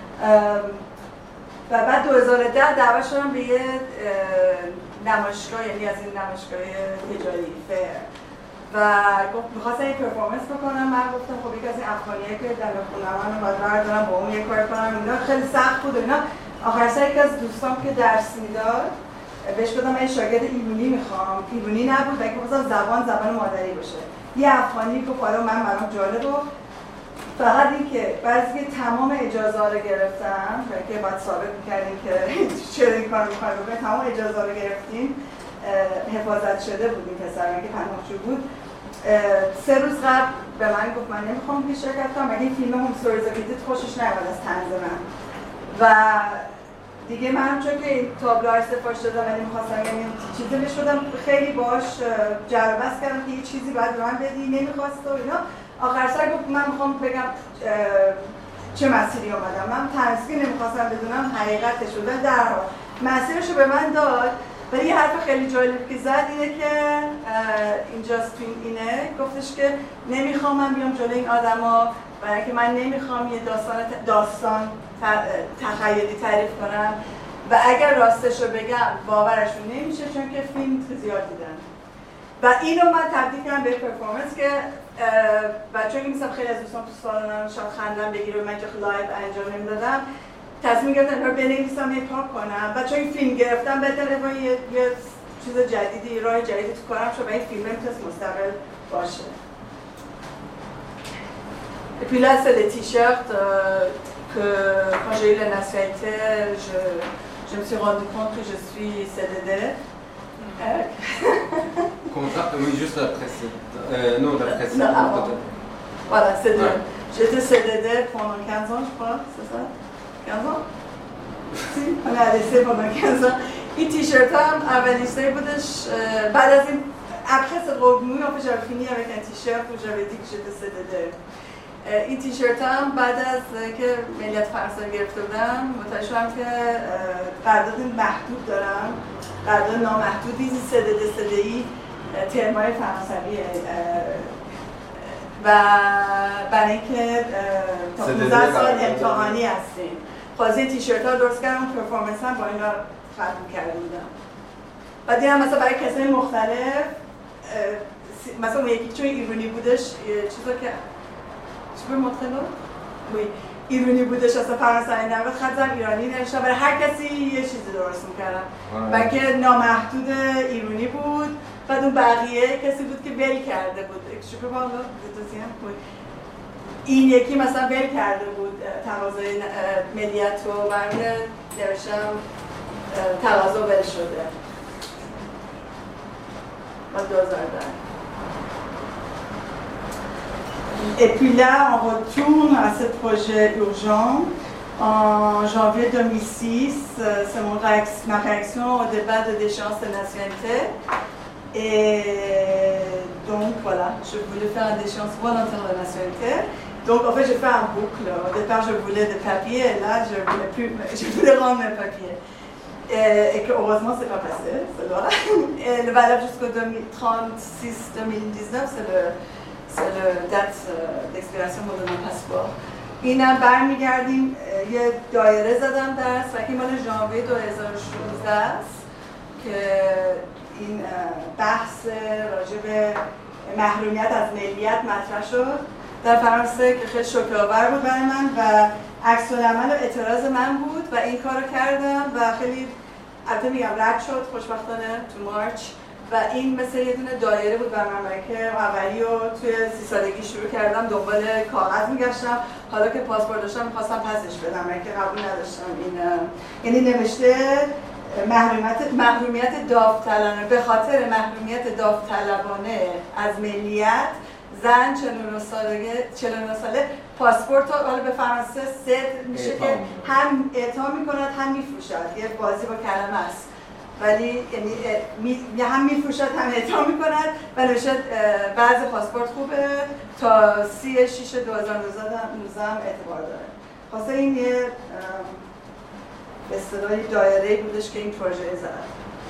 و بعد دو هزار و ده دعوت شدم به یه نمایشگاه، یعنی از این نمایشگاه تجاری فیر و گفت می‌خواستم یه پرفورمنس بکنم. من گفتم خب یک از این افغانی‌ها که در خونه من رو باید بردارم با اون یه کار کنم، اینا خیلی سخت بود و اینا. آخر سر یک از دوستان که درس میداد بهش گفتم من شاگرد ایرانی میخوام، ایرانی نبود که مثلا زبان زبان مادری باشه. یه افغانی که حالا من برام جالب بود، فقط این که بعضی که تمام اجازه ها رو گرفتم و که باید ثابت میکردیم که چرا این کار میخوایم بکنیم، تمام اجازه ها رو گرفتیم، حفاظت شده بود این پسر که پناهجو بود. سه روز قبل به من گفت من نمیخوام که شرکت کنم، مگه این فیلم هوم استوریز رو دیدید خوشش نیامد از طنز من و دیگه من چون که این تابلوها رو سفارش دادم و نمیخواستم یعنی چیزی بهش شدم خیلی باش جر و بحث کردم که یه چیزی باید به من بدی، نمیخواست و اینا. آخر سر گفت من میخوام بگم چه مسیری اومدم، من تنسکی نمیخواستم بدونم حقیقتش رو و در حال مسیرش رو به من داد. ولی یه حرف خیلی جالب که زد اینه که اینجاست تو اینه، گفتش که نمیخوام من بیام جلوی این آدم ها برای که من نمیخوام یه داستان داستان تخیلی تعریف کنم و اگر راستش رو بگم باورشون نمیشه چون که فیلم زیاد دیدن و اینو من تبدیل کردم به پرفورمنس که و چون که مثلا خیلی از دوستان تو سالن شاید خندم بگیره و من که لایو انجام نمیدادم تصمیم گرفتم رو بنویسم یه پاک کنم و چون این فیلم گرفتم بهتره با یه, یه چیز جدیدی، راه جدیدی تو کارم شد و این فیلم میتونست مستقل باشه. Et puis là, c'est les t-shirts euh, que quand j'ai eu la nationalité, je, je me suis rendu compte que je suis C D D. Euh... Contrat, oui, juste la précédente. Euh, non, la précédente. Non, avant. Voilà, c'est ouais. J'étais C D D pendant quinze ans, je crois, c'est ça? quinze ans? Si, on a laissé pendant quinze ans. این تیشرت هم اولین سری بودش بعد از این après cette robe mouille en fait j'avais fini avec un t-shirt où j'avais dit que j'étais C D D. این تیشرت هم بعد از که ملیت فرانسه گرفته بودم متوجه شدم که قرارداد محدود دارم، قرارداد نامحدودی C D D C D I ترمای فرانسویه و برای اینکه تا پانزده سال امتحانی هستیم. خواهد این تیشرت ها درست کردم پرفورمنس هم با اینا ختم کرده بودم. بعد دیدم مثلا برای کسای مختلف مثلا اون یکی چون ایرانی بودش چیزا که چی به مطلب؟ ایرانی بودش اصلا فرانسوی نبود خطم ایرانی نوشتم برای هر کسی یه چیزی درست میکردم بلکه نامحدود ایرانی بود بعد اون بقیه کسی بود که ول کرده بود چی به بالا بود این یکی مثلا ول کرده بود تقاضای ملیت رو برای نوشتم تقاضا ول شده en deux heures là. Et puis là, on retourne à ce projet urgent. En janvier deux mille six, c'est mon réaction, ma réaction au débat de déchéance de nationalité. Et donc voilà, je voulais faire une déchéance volontaire de nationalité. Donc en fait, j'ai fait un boucle. Au départ, je voulais des papiers et là, je voulais plus, je voulais rendre mes papiers. Et, et que heureusement c'est pas passé, c'est vrai. Et le valable jusqu'au trente-six deux mille dix-neuf, c'est le, c'est le date d'expiration de mon passeport. اینم برمیگردیم یه دایره زدم درس و که مال ژانویه دو هزار و شانزده است که این بحث راجع به محرومیت از ملیت مطرح شد در فرانسه که خیلی شوکه‌آور بود برای من و عکس العمل و اعتراض من بود و این کارو کردم و خیلی البته میگم رد شد خوشبختانه تو مارچ و این مثل یه دونه دایره بود برای من که اولی رو توی سی سالگی شروع کردم دنبال کاغذ میگشتم حالا که پاسپورت داشتم میخواستم پسش بدم که قبول نداشتم این یعنی نوشته محرومیت محرومیت داوطلبانه به خاطر محرومیت داوطلبانه از ملیت زن چهل و نه ساله چهل و نه ساله پاسپورت رو حالا به فرانسه سد میشه که هم اعطا میکند هم میفروشد یه بازی با کلمه است ولی یعنی می، هم میفروشد هم اعطا میکند و نوشته بعض پاسپورت خوبه تا سی شش دو هزار و نوزده هم اعتبار داره. خاصه این یه به اصطلاح دایره‌ای بودش که این پروژه زد.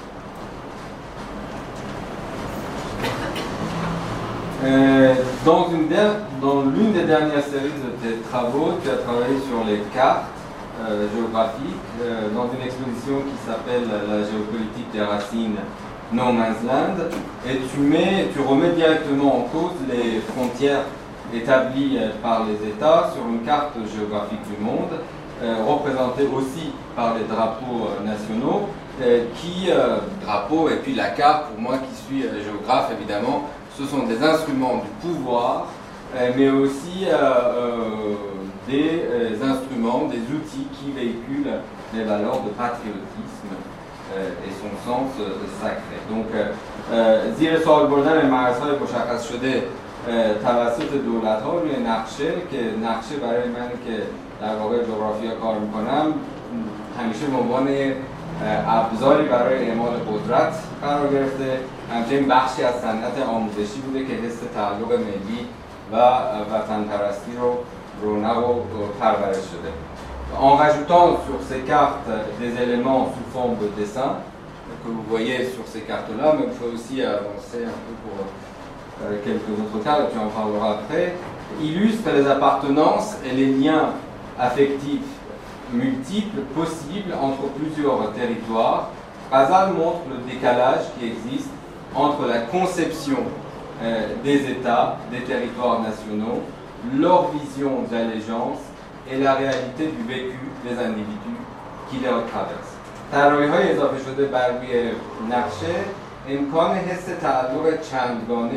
Euh, dans une der- dans l'une des dernières séries de tes travaux, tu as travaillé sur les cartes euh, géographiques euh, dans une exposition qui s'appelle La géopolitique des racines No Man's Land et tu, mets, tu remets directement en cause les frontières établies par les États sur une carte géographique du monde euh, représentée aussi par les drapeaux nationaux euh, qui, euh, drapeaux et puis la carte pour moi qui suis euh, géographe évidemment ce sont des instruments du pouvoir, euh, mais aussi euh, euh, des euh, instruments, des outils qui véhiculent les valeurs de patriotisme euh, et son sens euh, sacré. Donc, زیر سوال بردن مرزهای مشخص شده توسط دولت‌ها روی نقشه که نقشه برای من که در واقع جغرافیا کار میکنم همیشه به عنوان ابزاری برای اعمال قدرت قرار گرفته همچنین بخشی از صنعت آموزشی بوده که حس تعلق ملی و وطن پرستی رو رونق و پرورش شده. En rajoutant sur ces cartes des éléments sous forme de dessin que vous voyez sur ces cartes-là, mais il faut aussi avancer un peu pour euh, quelques autres cas, et tu en parleras après, illustre les appartenances et les liens affectifs multiples possibles entre plusieurs territoires. Ghazal montre le décalage qui existe entre la conception euh, des États, des territoires nationaux, leur vision d'allégeance et la réalité du vécu des individus qui les traversent. طراحی‌های اضافه شده بر روی نقشه امکان حس تعلق چندگانه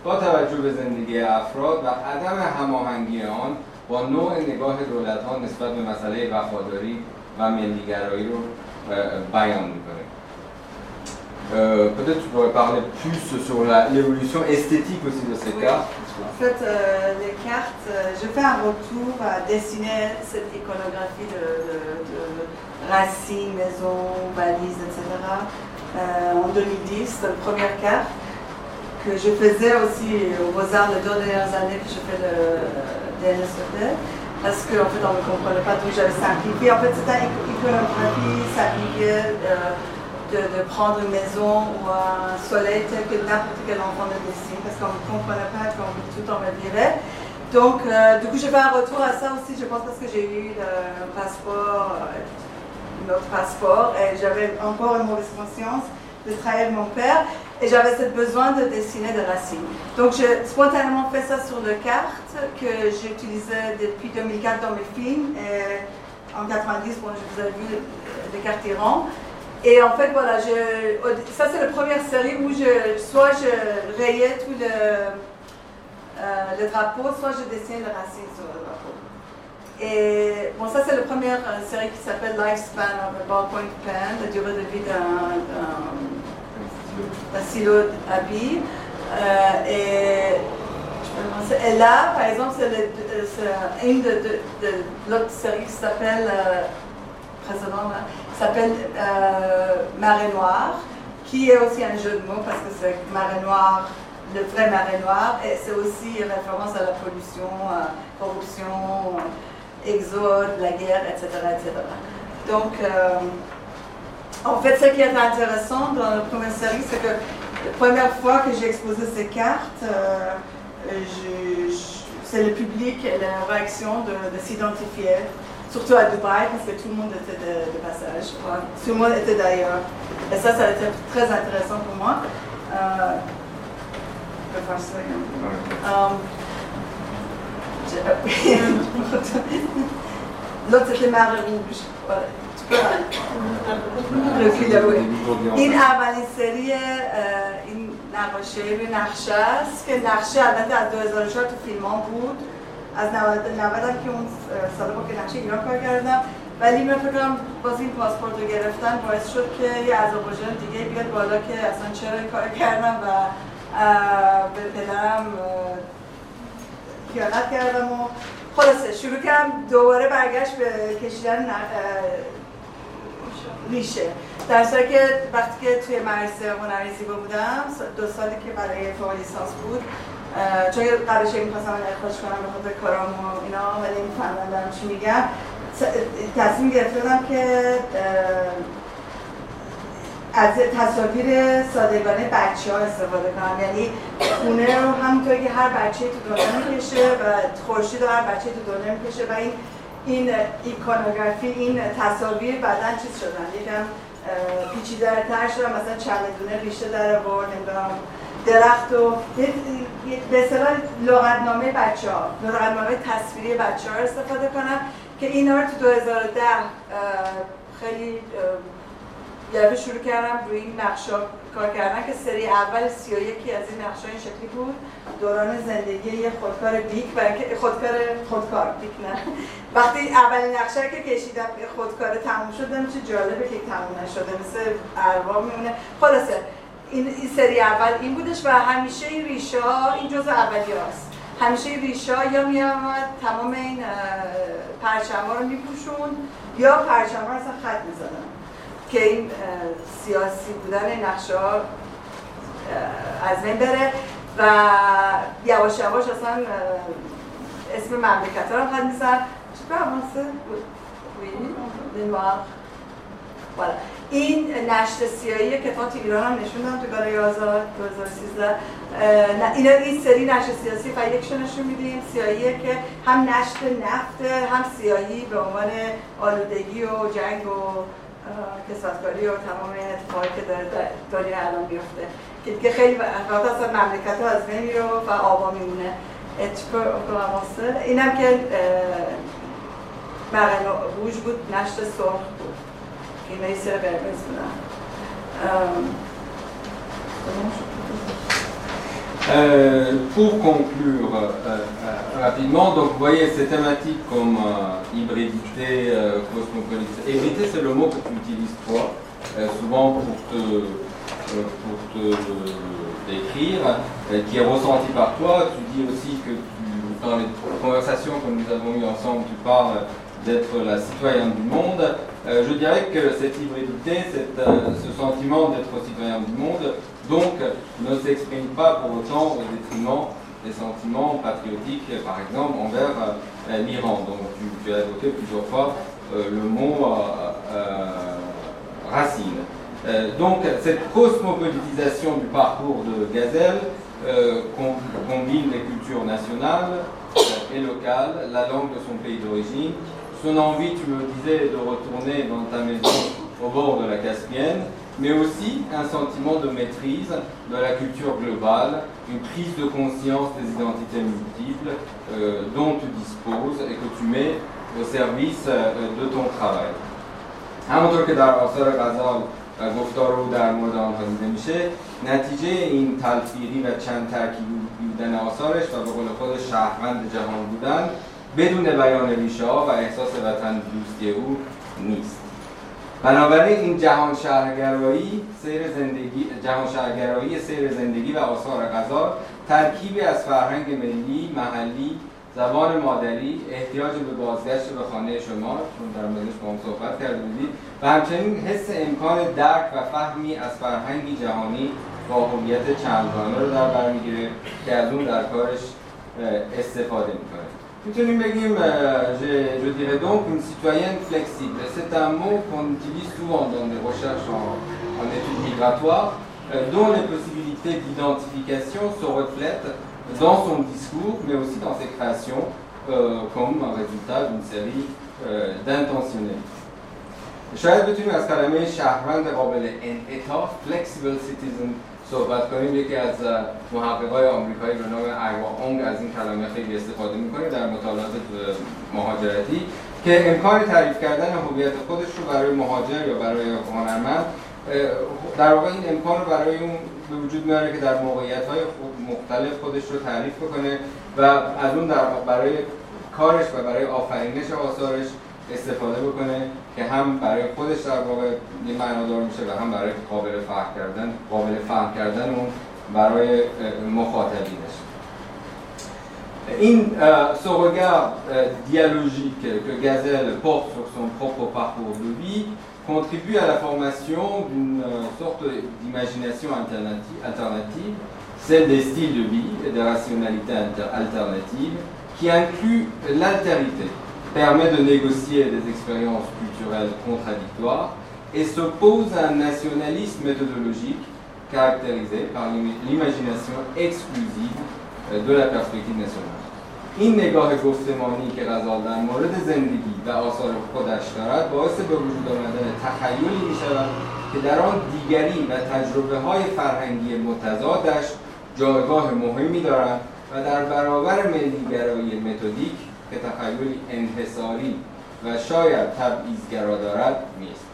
با توجه به زندگی افراد و عدم هماهنگی آن با نوع نگاه دولت‌ها نسبت به مسئله وفاداری و ملی‌گرایی رو بیان می‌کنه. Euh, peut-être tu pourrais parler plus sur l'évolution esthétique aussi de ces oui. cartes. En fait, euh, les cartes, euh, je fais un retour à dessiner cette iconographie de, de, de racines, maisons, balises, et cetera. Euh, en deux mille dix, c'est la première carte que je faisais aussi aux Beaux-Arts les deux dernières années que je fais le D N S E P. Parce qu'en fait, on ne me comprenait pas, donc j'avais simplifié. En fait, c'était une iconographie simplifiée. Euh, De, de prendre une maison ou un soleil tel que n'importe quel enfant le dessine, parce qu'on ne comprenait pas quand tout on me dirait. Donc, euh, du coup, j'ai fait un retour à ça aussi, je pense, parce que j'ai eu le passeport, notre passeport, et j'avais encore une mauvaise conscience de trahir mon père, et j'avais ce besoin de dessiner des racines. Donc, j'ai spontanément fait ça sur les cartes que j'utilisais depuis deux mille quatre dans mes films, et en quatre-vingt-dix, bon, je vous avais vu les cartes Iran. Et en fait, voilà, je, ça c'est la première série où je, soit je rayais tout le, euh, le drapeau, soit je dessinais les racines sur le drapeau. Et bon, ça c'est la première série qui s'appelle Lifespan of a Ballpoint Pen, la durée de vie d'un stylo à billes. Euh, et, et là, par exemple, c'est une de, de, de l'autre série qui s'appelle euh, précédent, là, s'appelle euh, Marée Noire, qui est aussi un jeu de mots parce que c'est Marée Noire, le vrai Marée Noire, et c'est aussi une référence à la pollution, euh, corruption, euh, exode, la guerre, et cetera, et cetera. Donc, euh, en fait, ce qui est intéressant dans la première série, c'est que la première fois que j'ai exposé ces cartes, euh, je, je, c'est le public et la réaction de, de s'identifier. Surtout à Dubaï, parce que tout le monde était de, de passage, ouais. Tout le monde était d'ailleurs. Et ça, ça a été très intéressant pour moi. Euh, je vais faire ça. Um, L'autre, c'était Marée Rouge. Voilà. Tu peux reculer, oui. این اولین سری این نقاشی روی نقشه است که نقشه البته از دو هزار و چهار تو فیلم ها بود. از نود هم که اون سال با که نقشه ایران کار کردم، ولی من فکر کنم باز این پاسپورت رو گرفتن باعث شد که یه آذربایجان دیگه بیاد بالا که اصلا چرا کار کردم و به پدرم خیانت کردم و خلاصه شروع کردم دوباره برگشت به کشیدن ریشه. در صورتی که وقتی که توی مدرسه هنری زیبا بودم، دو سالی که برای فوق لیسانس بود، چون قبلش می‌خواستم اخراج کنم به خاطر کارام و اینا، ولی می‌فهمم دارم چی میگم، تصمیم گرفتم که از تصاویر سادگانه بچه‌ها استفاده کنم. یعنی خونه رو همونطور که هر بچه‌ای تو دنیا می‌کشه و خورشید رو هر بچه‌ای تو دنیا می‌کشه و این این ایکونوگرافی، این تصاویر بعداً چیز شدن، یکم پیچیده‌تر شدن، مثلا چمدونه ریشه در آورد، نمی‌دونم درخت و به اصطلاح لغتنامه بچه‌ها، لغتنامه تصویری بچه‌ها رو استفاده کنم که اینا رو تو دو هزار و ده خیلی یه شروع کردم روی این نقشا کار کردن که سری اول سی و یکی از این نقشا این شکلی بود، دوران زندگی یه خودکار بیک و خودکار خودکار بیک نه وقتی اولین نقشه که کشیدم خودکار تموم شد دیدم چه جالبه که تموم نشده، مثل اروا میمونه. خلاصه این, این سری اول این بودش و همیشه این ریشه ها این جزء اولی هاست. همیشه این ریشه ها یا میامد تمام این پرچم ها رو میپوشون یا پرچم ها اصلا خط میزدن که این سیاسی بودن این نقشه ها از بین بره و یواش یواش اصلا اسم مملکت ها رو خط میزن. چه پرمانسه؟ بالا. این نشت سیاهی کتابات ایران هم نشوندم تو گالری آزاد دو هزار و سیزده. اینا این سری نشت سیاسی فیکشن نشون میدیم، سیاهیه که هم نشت نفته هم سیاهی به عنوان آلودگی و جنگ و کثافتکاری و تمام اتفاقی که داره دنیا الان میفته که دیگه خیلی وقت اصلا مملکت ها از بین میره و آبا میمونه. اتفاق اکراماسه اینم که مرن روژ بود، نشت سرخ بود که اینا یه سر قرمز بودن. Euh, pour conclure euh, euh, rapidement, donc vous voyez ces thématiques comme euh, hybridité, euh, cosmopolitisme. Hybridité, c'est le mot que tu utilises toi, euh, souvent pour te, euh, pour te euh, décrire, euh, qui est ressenti par toi. Tu dis aussi que tu, dans les conversations que nous avons eues ensemble, tu parles d'être la citoyenne du monde. Euh, je dirais que cette hybridité, cette, euh, ce sentiment d'être citoyen du monde, donc, ne s'exprime pas pour autant au détriment des sentiments patriotiques, par exemple, envers euh, l'Iran. Donc, tu, tu as évoqué plusieurs fois euh, le mot euh, euh, racine. Euh, donc, cette cosmopolitisation du parcours de Ghazal euh, combine les cultures nationales euh, et locales, la langue de son pays d'origine, son envie, tu me disais, de retourner dans ta maison au bord de la Caspienne, mais aussi un sentiment de maîtrise de la culture globale, une prise de conscience des identités multiples euh, dont tu disposes et que tu mets au service euh, de ton travail. همونطور که در آثار غزال گفتار او در مورد آنها دیده میشه، نتیجه این تلفیقی و چند ترکیبی بودن آثارش و به قول خود شهروند جهان بودن بدون بیان ریشه ها و احساس وطن دوستی او نیست. بنابراین این جهان شهرگرایی سیر زندگی جهان شهرگرایی سیر زندگی و آثار غزال ترکیبی از فرهنگ ملی، محلی، زبان مادری، احتیاج به بازگشت به خانه شما چون در موردش با هم صحبت کرده بودید و همچنین حس امکان درک و فهمی از فرهنگی جهانی با هویت چندگانه رو در بر میگیره که از اون در کارش استفاده میکنه. میتونیم بگیم je dirais donc une citoyenne flexible. C'est un mot qu'on utilise souvent dans des recherches en, en études migratoires, dont les possibilités d'identification se reflètent dans son discours, mais aussi dans ses créations, euh, comme un résultat d'une série euh, d'intentionnels. شاید بتونیم از کلمه شهروند قابل انعطاف flexible citizen صحبت کنیم. یکی از محققای آمریکایی به نام ایوا اونگ از این کلمه خیلی استفاده میکنه در مطالعات مهاجرتی که امکان تعریف کردن هویت خودش رو برای مهاجر یا برای هنرمند در واقع این امکان رو برای اون به وجود میاره که در موقعیت‌های مختلف خودش رو تعریف بکنه و از اون در برای کارش و برای آفرینش آثارش استفاده بکنه که هم برای خودش در واقع یه معنادار میشه و هم برای قابل فهم کردن قابل فهم کردن اون برای مخاطبینش. این ce regard dialogique que Ghazal porte sur son propre parcours de vie contribue à la formation d'une sorte d'imagination alternative, celle des styles de vie et des rationalités alternatives qui inclut l'altérité, permet de négocier des expériences culturelles contradictoires et s'oppose à un nationalisme méthodologique caractérisé par l'imagination exclusive de la perspective nationale. این نگاه گفتمانی که غزال در مورد زندگی و آثار خودش دارد باعث به وجود آمدن تخیلی می شود که در آن دیگری و تجربه های فرهنگی متضادش جایگاه مهمی دارند و در برابر ملیگرایی متدیک که تخیلی انحصاری و شاید تبعیض‌گرا دارد نیست.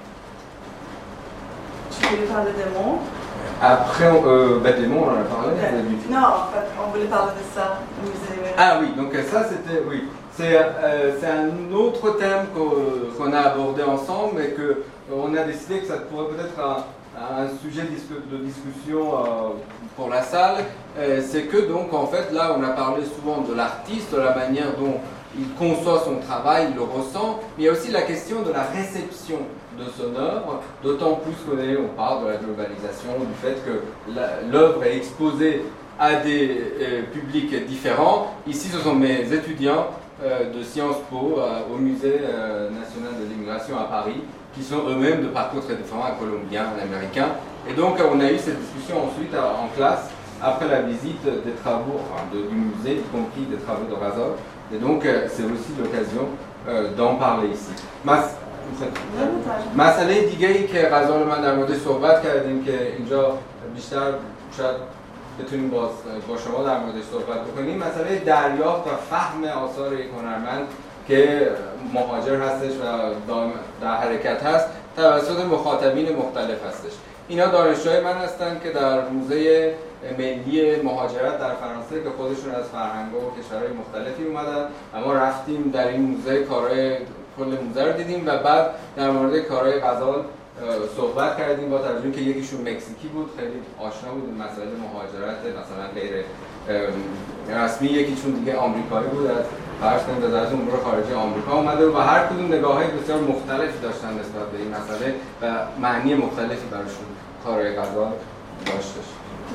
Tu voulais parler des mots? Après, euh, bah, des mots, on en a parlé. Okay. Non, en fait, on voulait parler de ça, le musée des Ah oui, donc ça c'était, oui. C'est euh, un autre thème qu'on qu'on a abordé ensemble et qu'on a décidé que ça pourrait peut-être un, un sujet de discussion euh, pour la salle. Euh, C'est que donc en fait là on a parlé souvent de l'artiste, de la manière dont il conçoit son travail, il le ressent, mais il y a aussi la question de la réception de son œuvre, d'autant plus qu'on parle de la globalisation, du fait que l'œuvre est exposée à des euh, publics différents. Ici, ce sont mes étudiants euh, de Sciences Po euh, au Musée euh, national de l'immigration à Paris, qui sont eux-mêmes de parcours très différents, un Colombien, un Américain. Et donc, on a eu cette discussion ensuite en classe, après la visite des travaux enfin, de, du musée, y compris des travaux de Ghazal. Et donc, euh, c'est aussi l'occasion euh, d'en parler ici. Mas مسئله دیگه‌ای که غزال من در موردش صحبت کردیم که اینجا بیشتر شاید بتونیم باز با شما در موردش صحبت بکنیم، مسئله دریافت و فهم آثار یک هنرمند که مهاجر هستش و در حرکت هست توسط مخاطبین مختلف هستش. اینا دانشجوهای من هستن که در موزه ملی مهاجرت در فرانسه که خودشون از فرهنگ و کشورهای مختلفی اومدن و ما رفتیم در این موزه کارهای کل موزه رو دیدیم و بعد در مورد کارهای غزال صحبت کردیم با توجه که یکیشون مکزیکی بود، خیلی آشنا بود مسائل مهاجرت مثلا غیر رسمی، یکیشون دیگه آمریکایی بود از فرض کنید وزارت امور خارجه آمریکا اومده و هر کدوم نگاه‌های بسیار مختلفی داشتن نسبت به این مسئله و معنی مختلفی براشون کارهای غزال داشتش.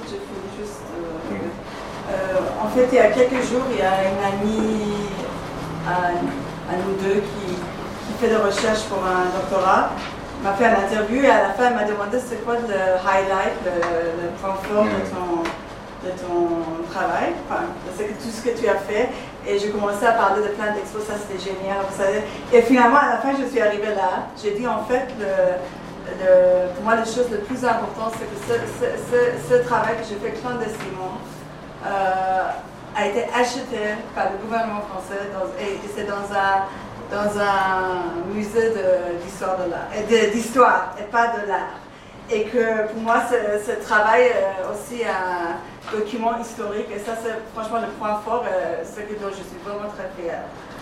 Euh, en fait, il y a quelques jours, il y a une amie à, à nous deux qui, qui fait des recherches pour un doctorat, m'a fait une interview et à la fin, elle m'a demandé c'est quoi le highlight, le, le point fort de ton, de ton travail, enfin, de tout ce que tu as fait. Et j'ai commencé à parler de plein d'expos, ça c'était génial. Vous savez. Et finalement, à la fin, je suis arrivée là. J'ai dit en fait, le, le, pour moi, les choses les plus importantes, c'est que ce, ce, ce, ce travail que j'ai fait clandestinement, Euh, a été acheté par le gouvernement français dans, et, et c'est dans un, dans un musée d'histoire de, de l'art, d'histoire et pas de l'art. Et que pour moi ce, ce travail est aussi un document historique et ça c'est franchement le point fort, euh, ce dont je suis vraiment très fière.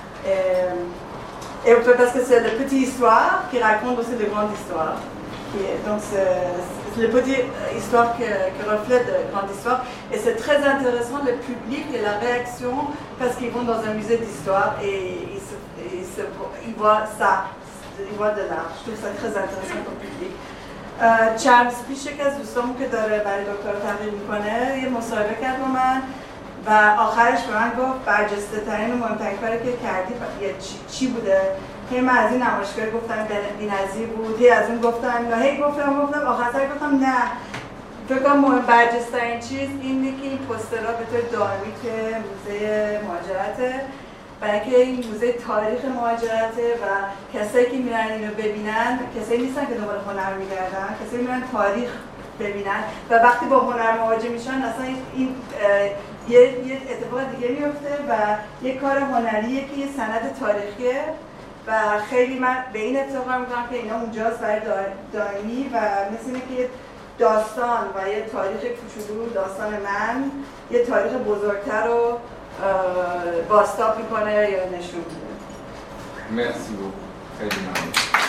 Et, et parce que c'est la petite histoire qui raconte aussi de grandes histoires. Est, donc c'est la petite histoire qui, qui reflète de grande histoire et c'est très intéressant le public et la réaction parce qu'ils vont dans un musée d'histoire et ils, se, ils, se, ils voient ça, ils voient de l'art. Je trouve ça très intéressant pour le public. چند پیش یک از دوستامون که داره برای دکترا تحقیق میکنه یه مصاحبه کرد با من و آخرش به من گفت برجسته ترین و مهمترین کاری که کردی چی, چی بوده؟ هی من از این نمایشگاه گفتم بی‌نظیر بود، هی از اون گفتم نه، هی گفتم گفتم آخر سر گفتم نه. فکر کنم مهم برجسته‌ترین چیز اینه که این پوسترها به طور دائمی که موزه مهاجرته برای اینکه این موزه تاریخ مهاجرته و کسایی که میرن اینو ببینن کسایی نیستن که دنبال هنر میگردن، کسایی میرن تاریخ ببینن و وقتی با هنر مواجه میشن اصلا این یه یه اتفاق دیگه میفته و یه کار هنریه که یه سند تاریخیه و خیلی من به این افتخار میکنم که اینا اونجاست برای دائمی و مثل اینه که داستان و یه تاریخ کوچولو داستان من یه تاریخ بزرگتر رو باستاب میکنه یا نشون میده. مرسی بود. خیلی ممنون.